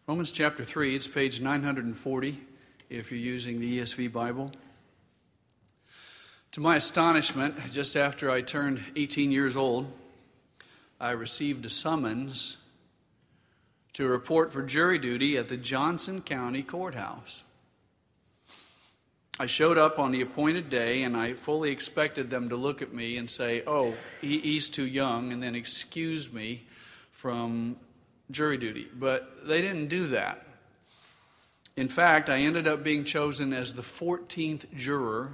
Romans chapter 3, it's page 940 if you're using the ESV Bible. To my astonishment, just after I turned 18 years old, I received a summons to report for jury duty at the Johnson County Courthouse. I showed up on the appointed day, and I fully expected them to look at me and say, "Oh, he's too young," and then excuse me from jury duty. But they didn't do that. In fact, I ended up being chosen as the 14th juror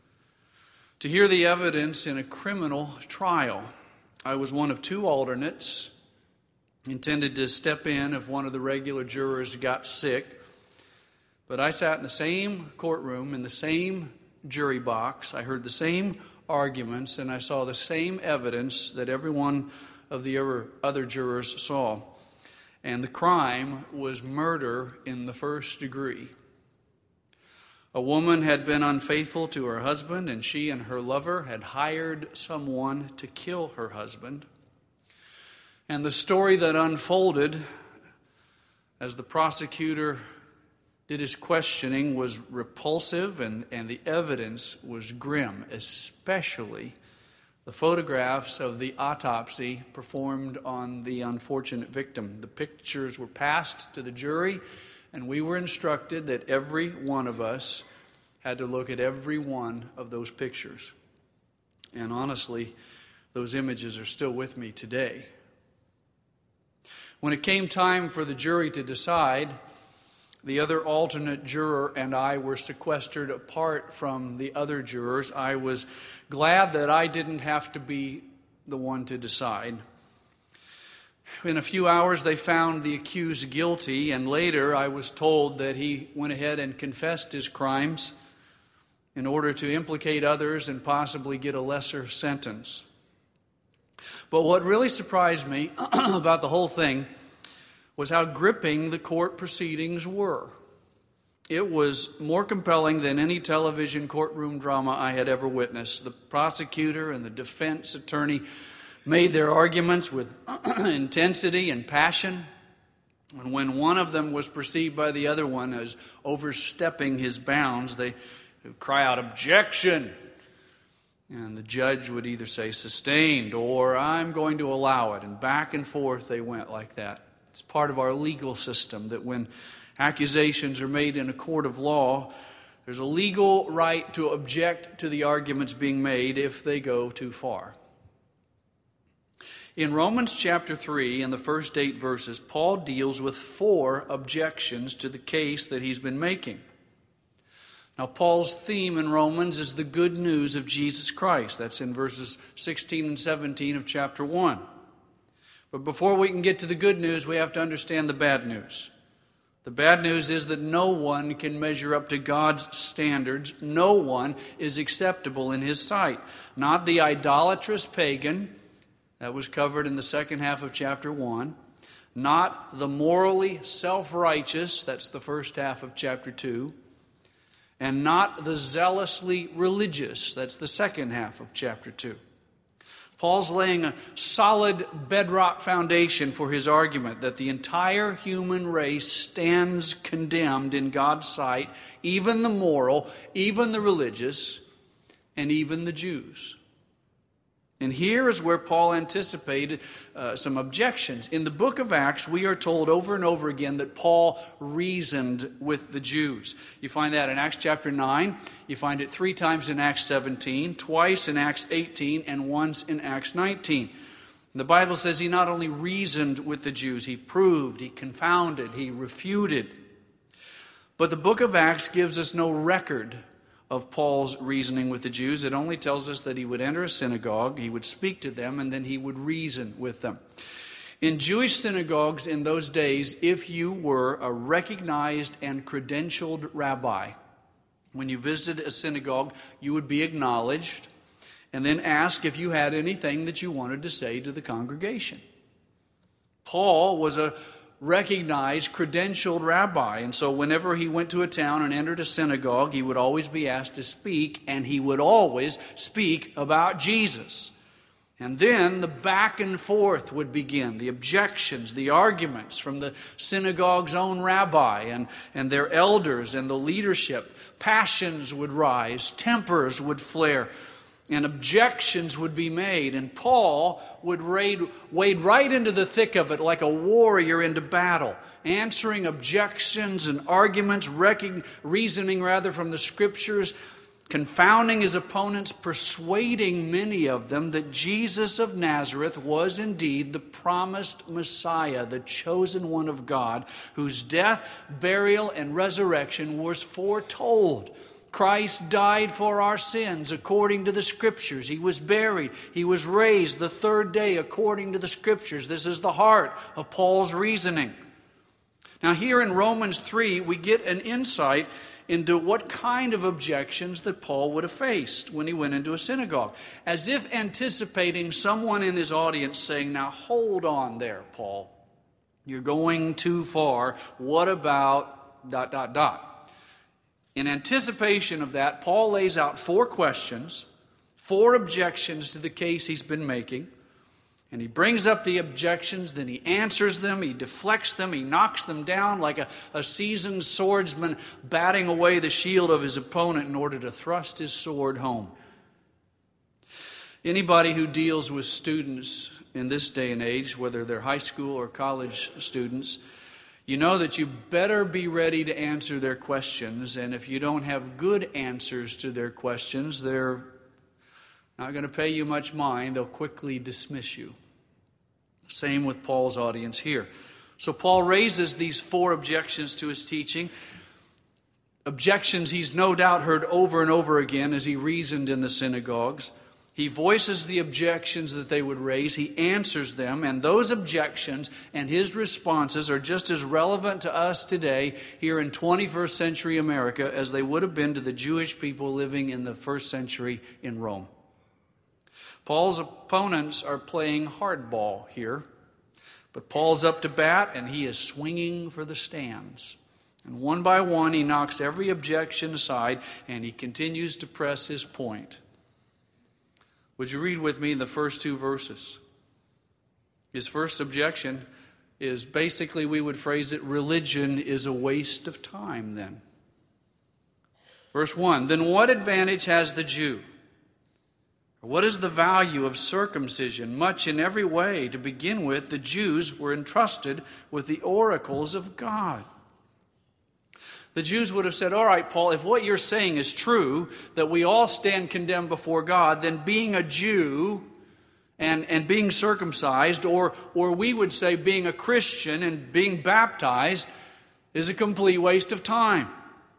to hear the evidence in a criminal trial. I was one of two alternates, intended to step in if one of the regular jurors got sick. But I sat in the same courtroom, in the same jury box. I heard the same arguments, and I saw the same evidence that every one of the other jurors saw. And the crime was murder in the first degree. A woman had been unfaithful to her husband, and she and her lover had hired someone to kill her husband. And the story that unfolded as the prosecutor did his questioning was repulsive, and the evidence was grim, especially the photographs of the autopsy performed on the unfortunate victim. The pictures were passed to the jury, and we were instructed that every one of us had to look at every one of those pictures. And honestly, those images are still with me today. When it came time for the jury to decide, the other alternate juror and I were sequestered apart from the other jurors. I was glad that I didn't have to be the one to decide. In a few hours, they found the accused guilty, and later I was told that he went ahead and confessed his crimes in order to implicate others and possibly get a lesser sentence. But what really surprised me about the whole thing was how gripping the court proceedings were. It was more compelling than any television courtroom drama I had ever witnessed. The prosecutor and the defense attorney made their arguments with intensity and passion. And when one of them was perceived by the other one as overstepping his bounds, they would cry out, "Objection!" And the judge would either say "sustained" or "I'm going to allow it." And back and forth they went like that. It's part of our legal system that when accusations are made in a court of law, there's a legal right to object to the arguments being made if they go too far. In Romans chapter 3, in the first 8 verses, Paul deals with 4 objections to the case that he's been making. Now, Paul's theme in Romans is the good news of Jesus Christ. That's in verses 16 and 17 of chapter 1. But before we can get to the good news, we have to understand the bad news. The bad news is that no one can measure up to God's standards. No one is acceptable in His sight. Not the idolatrous pagan, that was covered in the second half of chapter 1. Not the morally self-righteous, that's the first half of chapter 2. And not the zealously religious, that's the second half of chapter 2. Paul's laying a solid bedrock foundation for his argument that the entire human race stands condemned in God's sight, even the moral, even the religious, and even the Jews. And here is where Paul anticipated some objections. In the book of Acts, we are told over and over again that Paul reasoned with the Jews. You find that in Acts chapter 9. You find it 3 times in Acts 17, twice in Acts 18, and once in Acts 19. The Bible says he not only reasoned with the Jews, he proved, he confounded, he refuted. But the book of Acts gives us no record of Paul's reasoning with the Jews. It only tells us that he would enter a synagogue, he would speak to them, and then he would reason with them. In Jewish synagogues in those days, if you were a recognized and credentialed rabbi, when you visited a synagogue, you would be acknowledged and then asked if you had anything that you wanted to say to the congregation. Paul was a recognized, credentialed rabbi. And so whenever he went to a town and entered a synagogue, he would always be asked to speak, and he would always speak about Jesus. And then the back and forth would begin, the objections, the arguments from the synagogue's own rabbi and their elders and the leadership. Passions would rise, tempers would flare, and objections would be made. And Paul would wade right into the thick of it like a warrior into battle, answering objections and arguments, reasoning from the Scriptures, confounding his opponents, persuading many of them that Jesus of Nazareth was indeed the promised Messiah, the chosen one of God, whose death, burial, and resurrection was foretold. Christ died for our sins according to the Scriptures. He was buried. He was raised the third day according to the Scriptures. This is the heart of Paul's reasoning. Now here in Romans 3, we get an insight into what kind of objections that Paul would have faced when he went into a synagogue. As if anticipating someone in his audience saying, now hold on there, Paul. You're going too far. What about ... In anticipation of that, Paul lays out 4 questions, 4 objections to the case he's been making. And he brings up the objections, then he answers them, he deflects them, he knocks them down like a seasoned swordsman batting away the shield of his opponent in order to thrust his sword home. Anybody who deals with students in this day and age, whether they're high school or college students, you know that you better be ready to answer their questions. And if you don't have good answers to their questions, they're not going to pay you much mind. They'll quickly dismiss you. Same with Paul's audience here. So Paul raises these 4 objections to his teaching. Objections he's no doubt heard over and over again as he reasoned in the synagogues. He voices the objections that they would raise. He answers them. And those objections and his responses are just as relevant to us today here in 21st century America as they would have been to the Jewish people living in the first century in Rome. Paul's opponents are playing hardball here, but Paul's up to bat and he is swinging for the stands. And one by one he knocks every objection aside and he continues to press his point. Would you read with me the first 2 verses? His first objection is basically, we would phrase it, religion is a waste of time then. Verse 1, then what advantage has the Jew? What is the value of circumcision? Much in every way. To begin with, the Jews were entrusted with the oracles of God. The Jews would have said, all right, Paul, if what you're saying is true, that we all stand condemned before God, then being a Jew and being circumcised, or we would say being a Christian and being baptized, is a complete waste of time.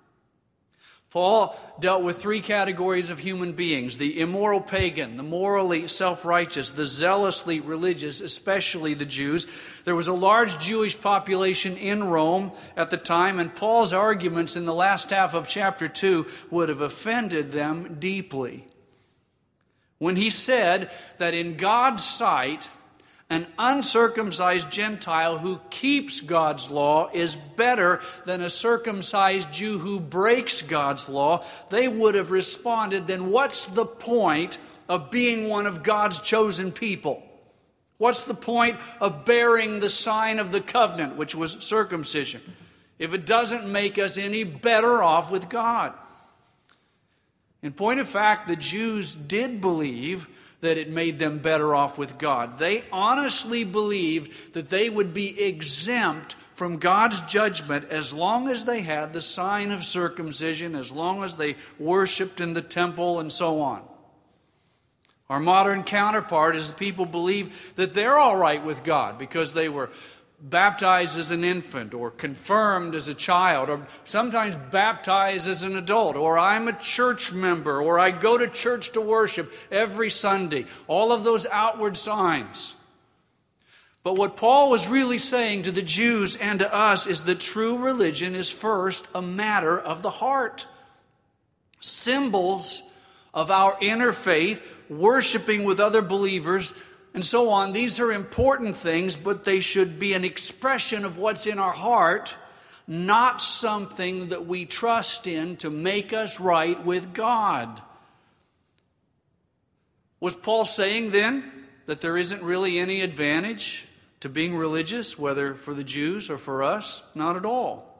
Paul dealt with 3 categories of human beings: the immoral pagan, the morally self-righteous, the zealously religious, especially the Jews. There was a large Jewish population in Rome at the time, and Paul's arguments in the last half of chapter 2 would have offended them deeply. When he said that in God's sight, an uncircumcised Gentile who keeps God's law is better than a circumcised Jew who breaks God's law, they would have responded, then what's the point of being one of God's chosen people? What's the point of bearing the sign of the covenant, which was circumcision, if it doesn't make us any better off with God? In point of fact, the Jews did believe that it made them better off with God. They honestly believed that they would be exempt from God's judgment as long as they had the sign of circumcision, as long as they worshiped in the temple and so on. Our modern counterpart is the people believe that they're all right with God because they were baptized as an infant or confirmed as a child or sometimes baptized as an adult, or I'm a church member, or I go to church to worship every Sunday. All of those outward signs. But what Paul was really saying to the Jews and to us is that true religion is first a matter of the heart. Symbols of our inner faith, worshiping with other believers, and so on. These are important things, but they should be an expression of what's in our heart, not something that we trust in to make us right with God. Was Paul saying then that there isn't really any advantage to being religious, whether for the Jews or for us? Not at all.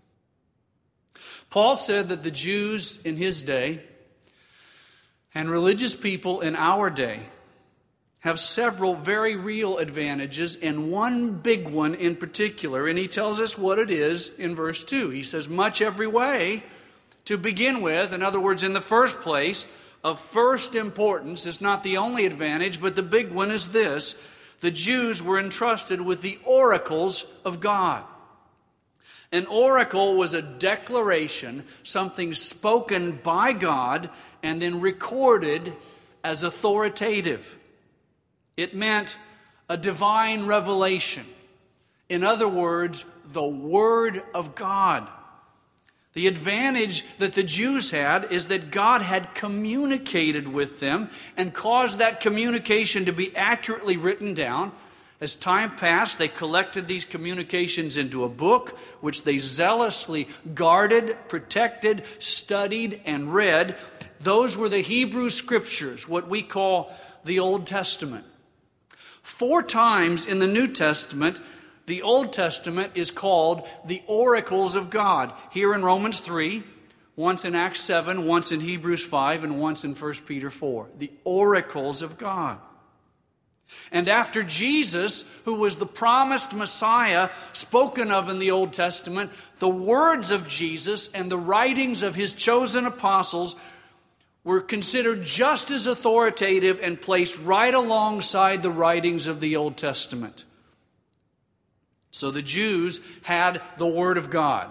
Paul said that the Jews in his day and religious people in our day have several very real advantages, and one big one in particular. And he tells us what it is in verse 2. He says, much every way to begin with, in other words, in the first place, of first importance, is not the only advantage, but the big one is this: the Jews were entrusted with the oracles of God. An oracle was a declaration, something spoken by God and then recorded as authoritative. It meant a divine revelation. In other words, the Word of God. The advantage that the Jews had is that God had communicated with them and caused that communication to be accurately written down. As time passed, they collected these communications into a book, which they zealously guarded, protected, studied, and read. Those were the Hebrew Scriptures, what we call the Old Testament. 4 times in the New Testament, the Old Testament is called the oracles of God. Here in Romans 3, once in Acts 7, once in Hebrews 5, and once in 1 Peter 4. The oracles of God. And after Jesus, who was the promised Messiah spoken of in the Old Testament, the words of Jesus and the writings of his chosen apostles were considered just as authoritative and placed right alongside the writings of the Old Testament. So the Jews had the Word of God.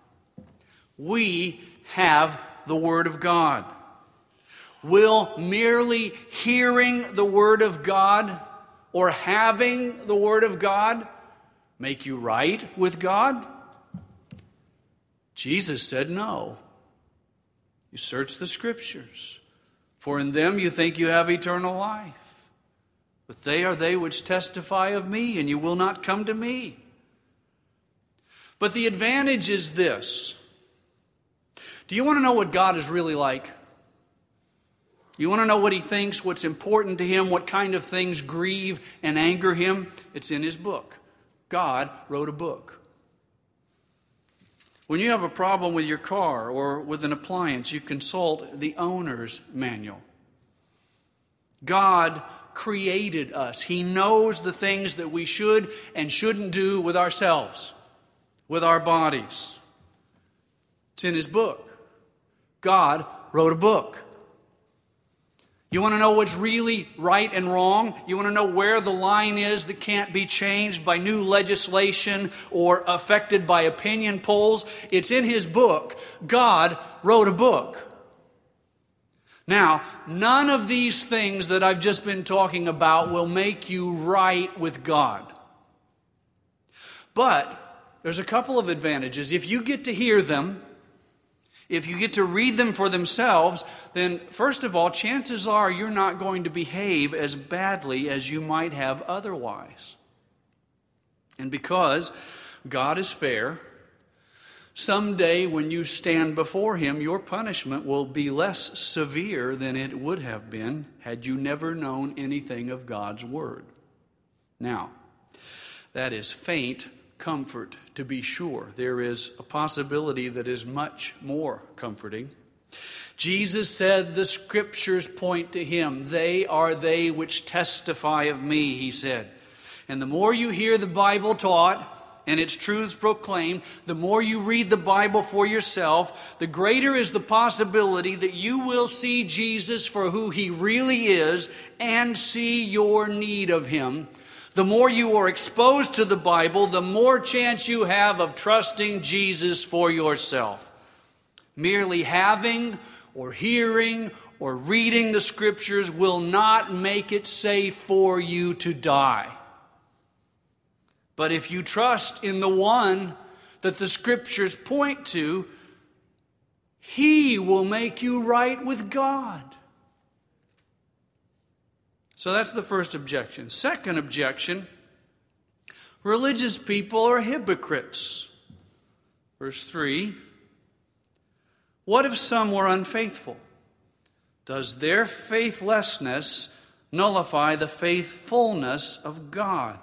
We have the Word of God. Will merely hearing the Word of God or having the Word of God make you right with God? Jesus said no. You search the Scriptures, for in them you think you have eternal life. But they are they which testify of me, and you will not come to me. But the advantage is this. Do you want to know what God is really like? You want to know what He thinks, what's important to Him, what kind of things grieve and anger Him? It's in His book. God wrote a book. When you have a problem with your car or with an appliance, you consult the owner's manual. God created us. He knows the things that we should and shouldn't do with ourselves, with our bodies. It's in His book. God wrote a book. You want to know what's really right and wrong? You want to know where the line is that can't be changed by new legislation or affected by opinion polls? It's in His book. God wrote a book. Now, none of these things that I've just been talking about will make you right with God. But there's a couple of advantages. If you get to hear them, if you get to read them for themselves, then first of all, chances are you're not going to behave as badly as you might have otherwise. And because God is fair, someday when you stand before Him, your punishment will be less severe than it would have been had you never known anything of God's Word. Now, that is faint comfort, to be sure. There is a possibility that is much more comforting. Jesus said the Scriptures point to Him. They are they which testify of me, He said. And the more you hear the Bible taught and its truths proclaimed, the more you read the Bible for yourself, the greater is the possibility that you will see Jesus for who He really is and see your need of Him. The more you are exposed to the Bible, the more chance you have of trusting Jesus for yourself. Merely having or hearing or reading the Scriptures will not make it safe for you to die. But if you trust in the one that the Scriptures point to, He will make you right with God. So that's the first objection. Second objection, religious people are hypocrites. Verse 3, what if some were unfaithful? Does their faithlessness nullify the faithfulness of God.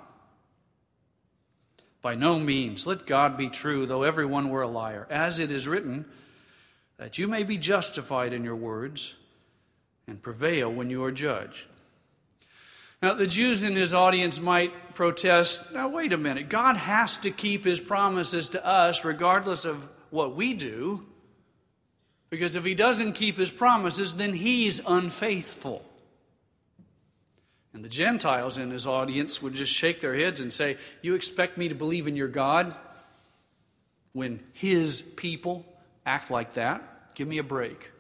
By no means, let God be true, though everyone were a liar. As it is written, that you may be justified in your words and prevail when you are judged. Now, the Jews in his audience might protest, now wait a minute, God has to keep his promises to us regardless of what we do, because if he doesn't keep his promises, then he's unfaithful. And the Gentiles in his audience would just shake their heads and say, you expect me to believe in your God when his people act like that? Give me a break.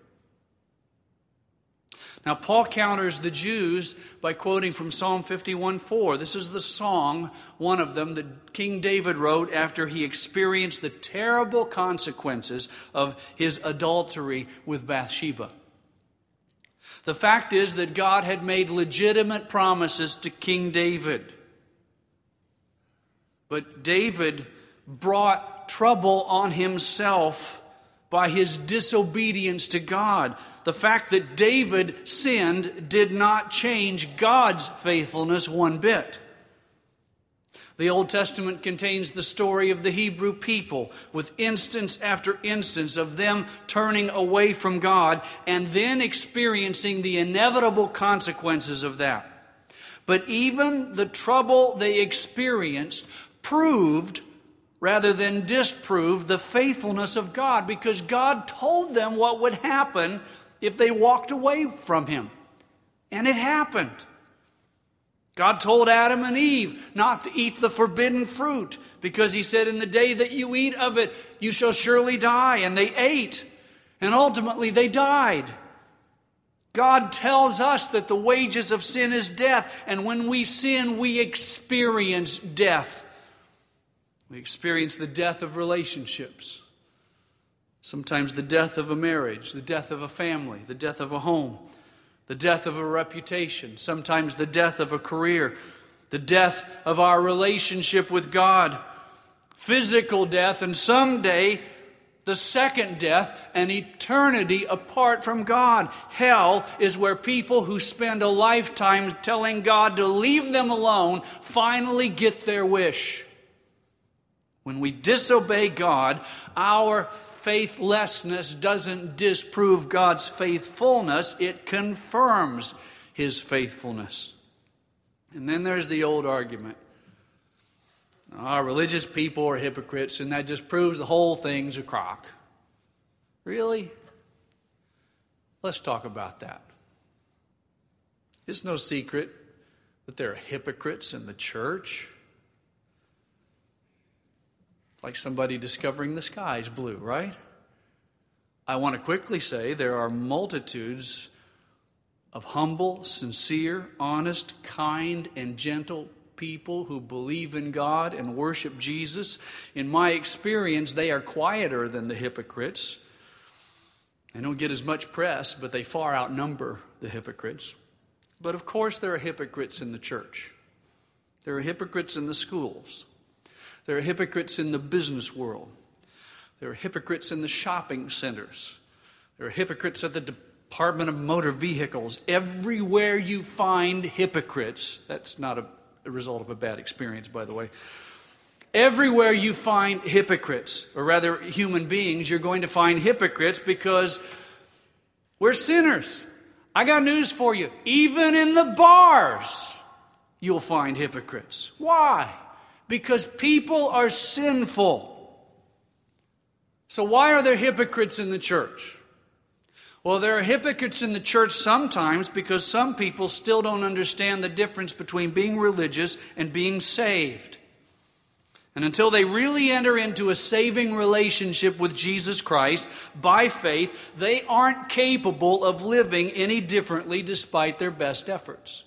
Now, Paul counters the Jews by quoting from Psalm 51:4. This is the song, one of them, that King David wrote after he experienced the terrible consequences of his adultery with Bathsheba. The fact is that God had made legitimate promises to King David. But David brought trouble on himself by his disobedience to God. The fact that David sinned did not change God's faithfulness one bit. The Old Testament contains the story of the Hebrew people, with instance after instance of them turning away from God and then experiencing the inevitable consequences of that. But even the trouble they experienced proved rather than disproved the faithfulness of God, because God told them what would happen if they walked away from him. And it happened. God told Adam and Eve not to eat the forbidden fruit, because he said, in the day that you eat of it, you shall surely die. And they ate, and ultimately they died. God tells us that the wages of sin is death, and when we sin, we experience death. We experience the death of relationships. Sometimes the death of a marriage, the death of a family, the death of a home, the death of a reputation, sometimes the death of a career, the death of our relationship with God, physical death, and someday the second death, an eternity apart from God. Hell is where people who spend a lifetime telling God to leave them alone finally get their wish. When we disobey God, our faithlessness doesn't disprove God's faithfulness, it confirms his faithfulness. And then there's the old argument. Religious people are hypocrites, and that just proves the whole thing's a crock. Really? Let's talk about that. It's no secret that there are hypocrites in the church. Like somebody discovering the sky's blue, right? I want to quickly say there are multitudes of humble, sincere, honest, kind, and gentle people who believe in God and worship Jesus. In my experience, they are quieter than the hypocrites. They don't get as much press, but they far outnumber the hypocrites. But of course, there are hypocrites in the church. There are hypocrites in the schools. There are hypocrites in the business world. There are hypocrites in the shopping centers. There are hypocrites at the Department of Motor Vehicles. Everywhere you find hypocrites, that's not a result of a bad experience, by the way. Everywhere you find hypocrites, or rather human beings, you're going to find hypocrites because we're sinners. I got news for you. Even in the bars, you'll find hypocrites. Why? Because people are sinful. So why are there hypocrites in the church? Well, there are hypocrites in the church sometimes because some people still don't understand the difference between being religious and being saved. And until they really enter into a saving relationship with Jesus Christ by faith, they aren't capable of living any differently despite their best efforts.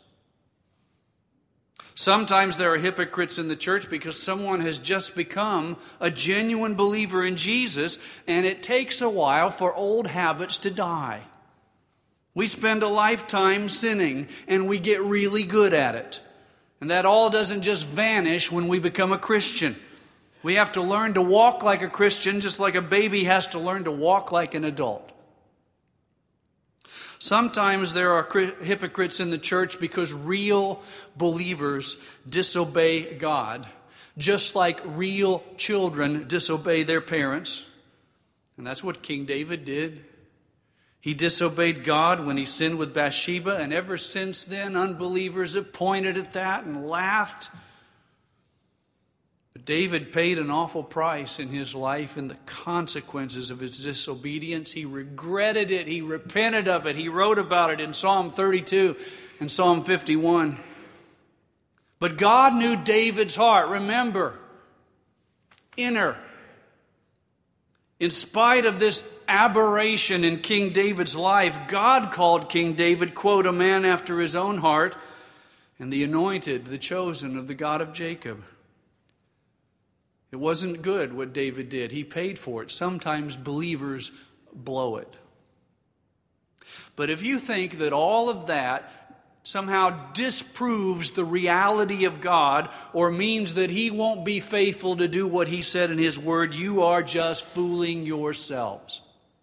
Sometimes there are hypocrites in the church because someone has just become a genuine believer in Jesus, and it takes a while for old habits to die. We spend a lifetime sinning, and we get really good at it. And that all doesn't just vanish when we become a Christian. We have to learn to walk like a Christian, just like a baby has to learn to walk like an adult. Sometimes there are hypocrites in the church because real believers disobey God, just like real children disobey their parents. And that's what King David did. He disobeyed God when he sinned with Bathsheba, and ever since then, unbelievers have pointed at that and laughed. But David paid an awful price in his life in the consequences of his disobedience. He regretted it. He repented of it. He wrote about it in Psalm 32 and Psalm 51. But God knew David's heart. Remember, inner. In spite of this aberration in King David's life, God called King David, quote, a man after his own heart, and the anointed, the chosen of the God of Jacob. It wasn't good what David did. He paid for it. Sometimes believers blow it. But if you think that all of that somehow disproves the reality of God or means that He won't be faithful to do what He said in His Word, you are just fooling yourselves.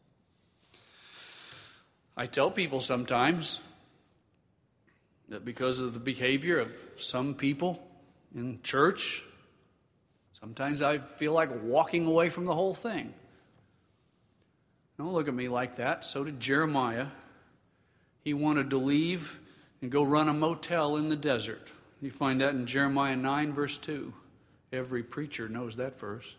I tell people sometimes that because of the behavior of some people in church, sometimes I feel like walking away from the whole thing. Don't look at me like that. So did Jeremiah. He wanted to leave and go run a motel in the desert. You find that in Jeremiah 9, verse 2. Every preacher knows that verse.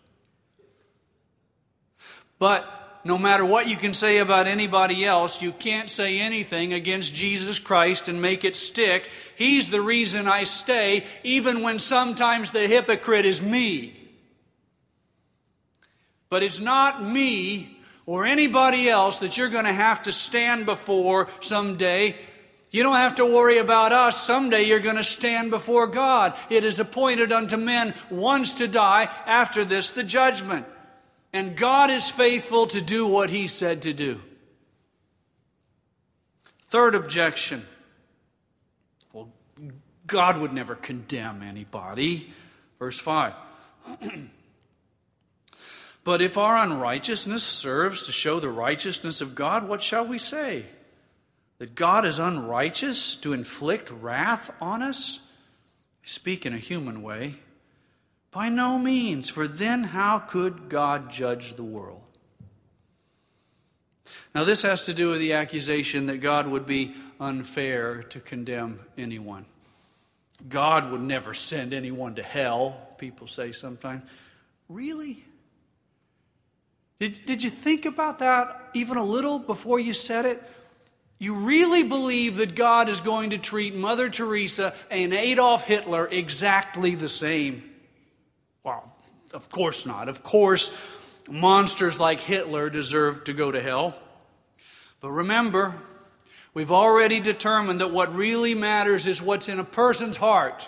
But no matter what you can say about anybody else, you can't say anything against Jesus Christ and make it stick. He's the reason I stay, even when sometimes the hypocrite is me. But it's not me or anybody else that you're going to have to stand before someday. You don't have to worry about us. Someday you're going to stand before God. It is appointed unto men once to die, after this the judgment. And God is faithful to do what He said to do. Third objection. Well, God would never condemn anybody. Verse 5. But if our unrighteousness serves to show the righteousness of God, what shall we say? That God is unrighteous to inflict wrath on us? I speak in a human way. By no means, for then how could God judge the world? Now this has to do with the accusation that God would be unfair to condemn anyone. God would never send anyone to hell, people say sometimes. Really? Did you think about that even a little before you said it? You really believe that God is going to treat Mother Teresa and Adolf Hitler exactly the same? Well, of course not. Of course, monsters like Hitler deserve to go to hell. But remember, we've already determined that what really matters is what's in a person's heart.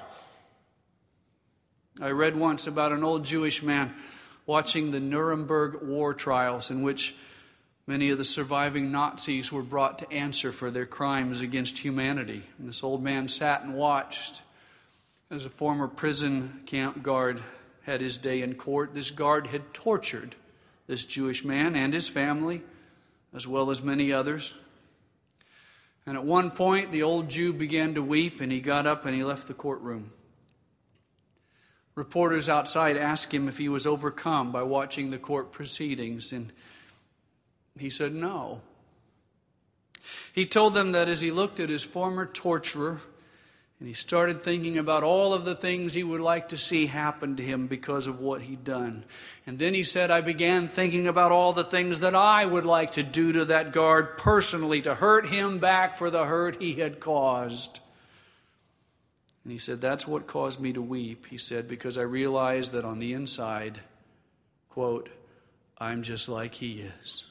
I read once about an old Jewish man watching the Nuremberg war trials, in which many of the surviving Nazis were brought to answer for their crimes against humanity. And this old man sat and watched as a former prison camp guard had his day in court. This guard had tortured this Jewish man and his family, as well as many others. And at one point, the old Jew began to weep, and he got up and he left the courtroom. Reporters outside asked him if he was overcome by watching the court proceedings, and he said no. He told them that as he looked at his former torturer, and he started thinking about all of the things he would like to see happen to him because of what he'd done. And then he said, I began thinking about all the things that I would like to do to that guard personally, to hurt him back for the hurt he had caused. And he said, that's what caused me to weep, he said, because I realized that on the inside, quote, I'm just like he is.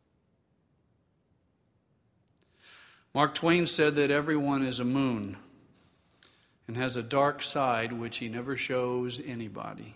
Mark Twain said that everyone is a moon and has a dark side which he never shows anybody.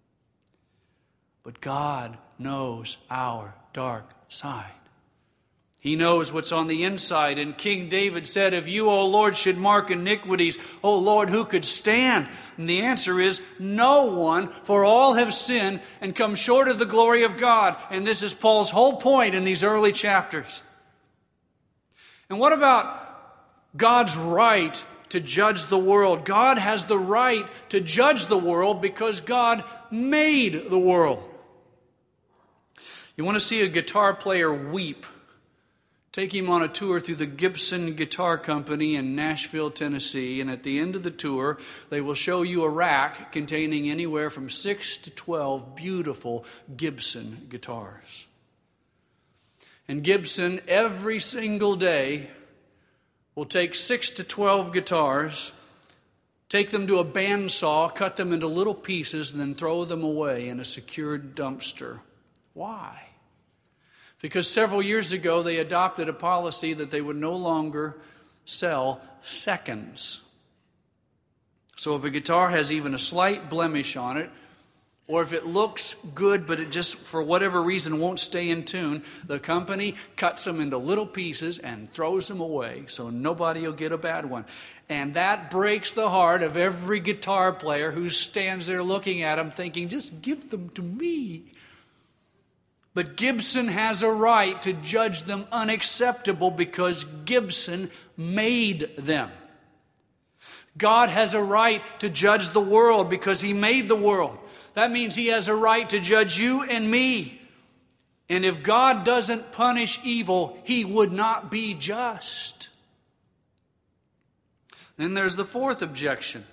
But God knows our dark side. He knows what's on the inside. And King David said, if you, O Lord, should mark iniquities, O Lord, who could stand? And the answer is, no one, for all have sinned and come short of the glory of God. And this is Paul's whole point in these early chapters. And what about God's right to judge the world? God has the right to judge the world because God made the world. You want to see a guitar player weep? Take him on a tour through the Gibson Guitar Company in Nashville, Tennessee, and at the end of the tour, they will show you a rack containing anywhere from 6 to 12 beautiful Gibson guitars. And Gibson, every single day, will take 6 to 12 guitars, take them to a bandsaw, cut them into little pieces, and then throw them away in a secured dumpster. Why? Because several years ago, they adopted a policy that they would no longer sell seconds. So if a guitar has even a slight blemish on it, or if it looks good but it just, for whatever reason, won't stay in tune, the company cuts them into little pieces and throws them away so nobody will get a bad one. And that breaks the heart of every guitar player who stands there looking at them thinking, just give them to me. But Gibson has a right to judge them unacceptable because Gibson made them. God has a right to judge the world because He made the world. That means He has a right to judge you and me. And if God doesn't punish evil, He would not be just. Then there's the fourth objection.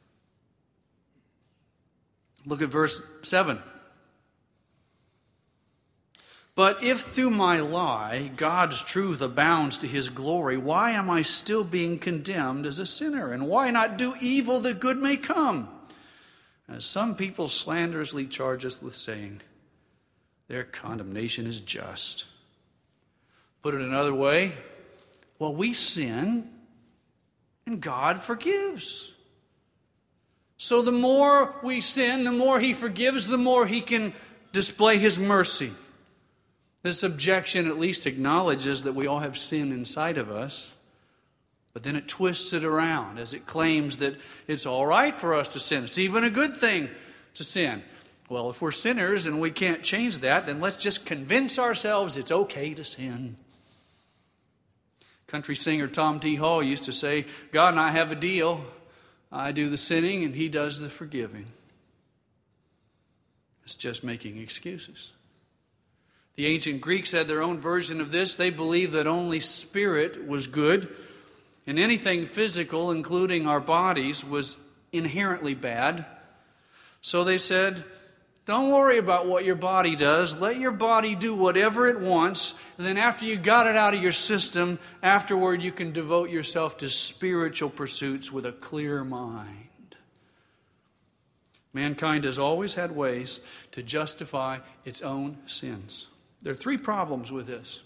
Look at verse 7. But if through my lie God's truth abounds to His glory, why am I still being condemned as a sinner? And why not do evil that good may come? As some people slanderously charge us with saying, their condemnation is just. Put it another way, well, we sin and God forgives. So the more we sin, the more He forgives, the more He can display His mercy. This objection at least acknowledges that we all have sin inside of us, but then it twists it around as it claims that it's all right for us to sin. It's even a good thing to sin. Well, if we're sinners and we can't change that, then let's just convince ourselves it's okay to sin. Country singer Tom T. Hall used to say, God and I have a deal. I do the sinning and He does the forgiving. It's just making excuses. The ancient Greeks had their own version of this. They believed that only spirit was good, and anything physical, including our bodies, was inherently bad. So they said, don't worry about what your body does. Let your body do whatever it wants. And then after you got it out of your system, afterward you can devote yourself to spiritual pursuits with a clear mind. Mankind has always had ways to justify its own sins. There are three problems with this.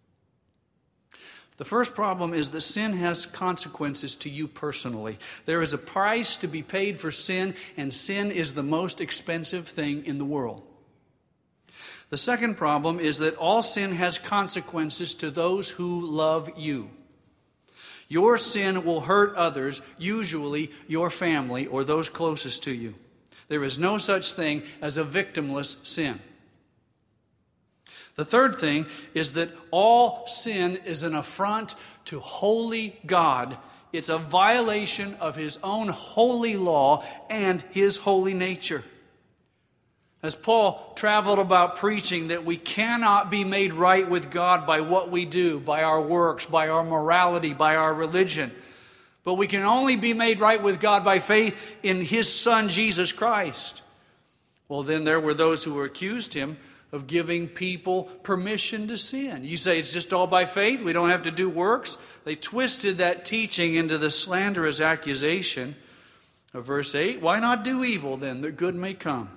The first problem is that sin has consequences to you personally. There is a price to be paid for sin, and sin is the most expensive thing in the world. The second problem is that all sin has consequences to those who love you. Your sin will hurt others, usually your family or those closest to you. There is no such thing as a victimless sin. The third thing is that all sin is an affront to holy God. It's a violation of His own holy law and His holy nature. As Paul traveled about preaching that we cannot be made right with God by what we do, by our works, by our morality, by our religion, but we can only be made right with God by faith in His Son, Jesus Christ. Well, then there were those who accused Him of giving people permission to sin. You say it's just all by faith, we don't have to do works. They twisted that teaching into the slanderous accusation of verse 8. Why not do evil then, that good may come?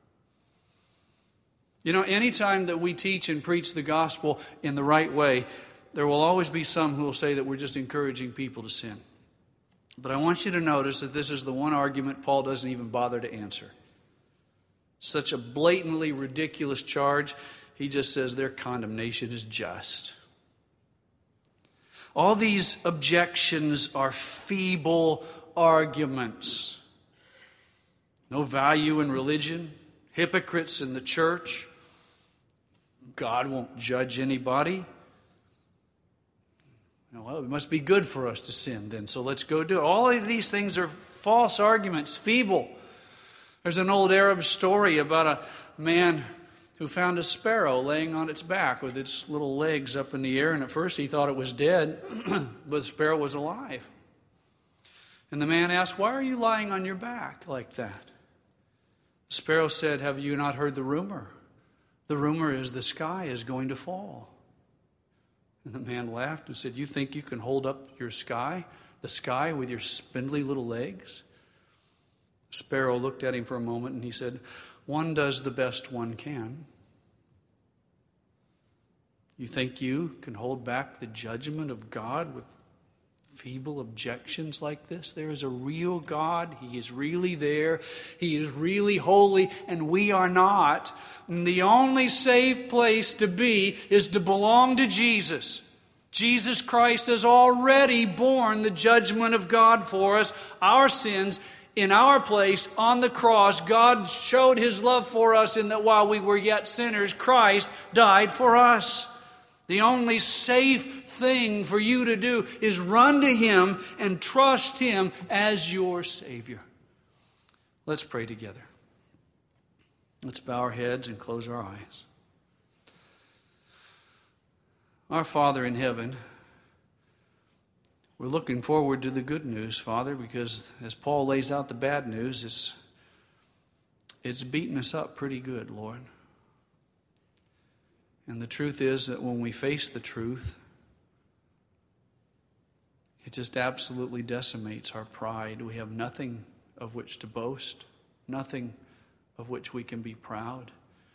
You know, anytime that we teach and preach the gospel in the right way, there will always be some who will say that we're just encouraging people to sin. But I want you to notice that this is the one argument Paul doesn't even bother to answer. Such a blatantly ridiculous charge. He just says their condemnation is just. All these objections are feeble arguments. No value in religion, hypocrites in the church. God won't judge anybody. Well, Oh, it must be good for us to sin then, so let's go do it. All of these things are false arguments, feeble. There's an old Arab story about a man who found a sparrow laying on its back with its little legs up in the air, and at first he thought it was dead, but the sparrow was alive. And the man asked, "Why are you lying on your back like that?" The sparrow said, "Have you not heard the rumor? The rumor is the sky is going to fall." And the man laughed and said, "You think you can hold up the sky with your spindly little legs?" The sparrow looked at him for a moment and he said, "One does the best one can." You think you can hold back the judgment of God with feeble objections like this? There is a real God. He is really there. He is really holy, and we are not. And the only safe place to be is to belong to Jesus. Jesus Christ has already borne the judgment of God for us, our sins, in our place on the cross. God showed His love for us in that while we were yet sinners, Christ died for us. The only safe thing for you to do is run to Him and trust Him as your Savior. Let's pray together. Let's bow our heads and close our eyes. Our Father in heaven, we're looking forward to the good news, Father, because as Paul lays out the bad news, it's beating us up pretty good, Lord. And the truth is that when we face the truth, it just absolutely decimates our pride. We have nothing of which to boast, nothing of which we can be proud.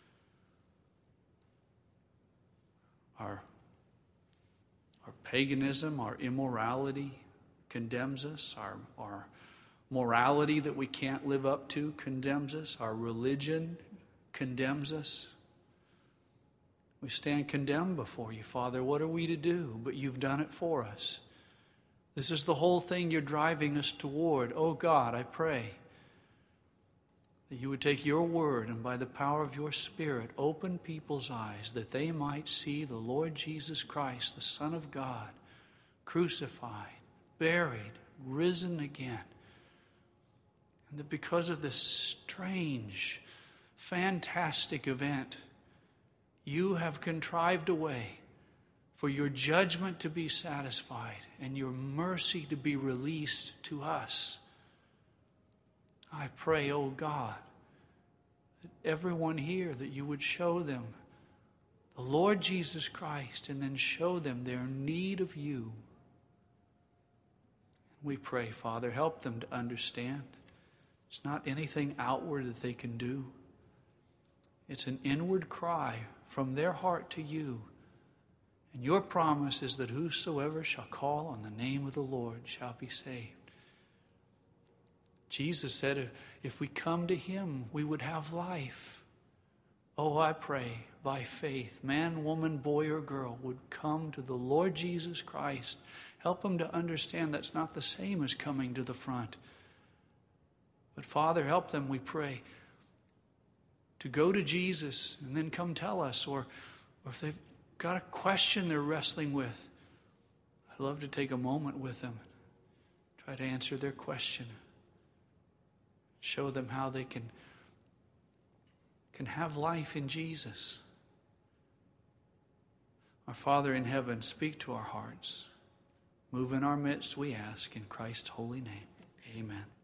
Our paganism, our immorality condemns us. Our morality that we can't live up to condemns us. Our religion condemns us. We stand condemned before you, Father. What are we to do? But you've done it for us. This is the whole thing you're driving us toward. Oh God, I pray that you would take your word and by the power of your Spirit open people's eyes that they might see the Lord Jesus Christ, the Son of God, crucified, buried, risen again. And that because of this strange, fantastic event, you have contrived a way for your judgment to be satisfied and your mercy to be released to us. I pray, oh God, that everyone here, that you would show them the Lord Jesus Christ and then show them their need of you. We pray, Father, help them to understand. It's not anything outward that they can do. It's an inward cry from their heart to you. And your promise is that whosoever shall call on the name of the Lord shall be saved. Jesus said if we come to Him, we would have life. Oh, I pray by faith, man, woman, boy, or girl would come to the Lord Jesus Christ. Help them to understand that's not the same as coming to the front. But Father, help them, we pray, to go to Jesus and then come tell us, or if they've got a question they're wrestling with, I'd love to take a moment with them, try to answer their question, show them how they can have life in Jesus. Our Father in heaven, speak to our hearts. Move in our midst, we ask, in Christ's holy name. Amen.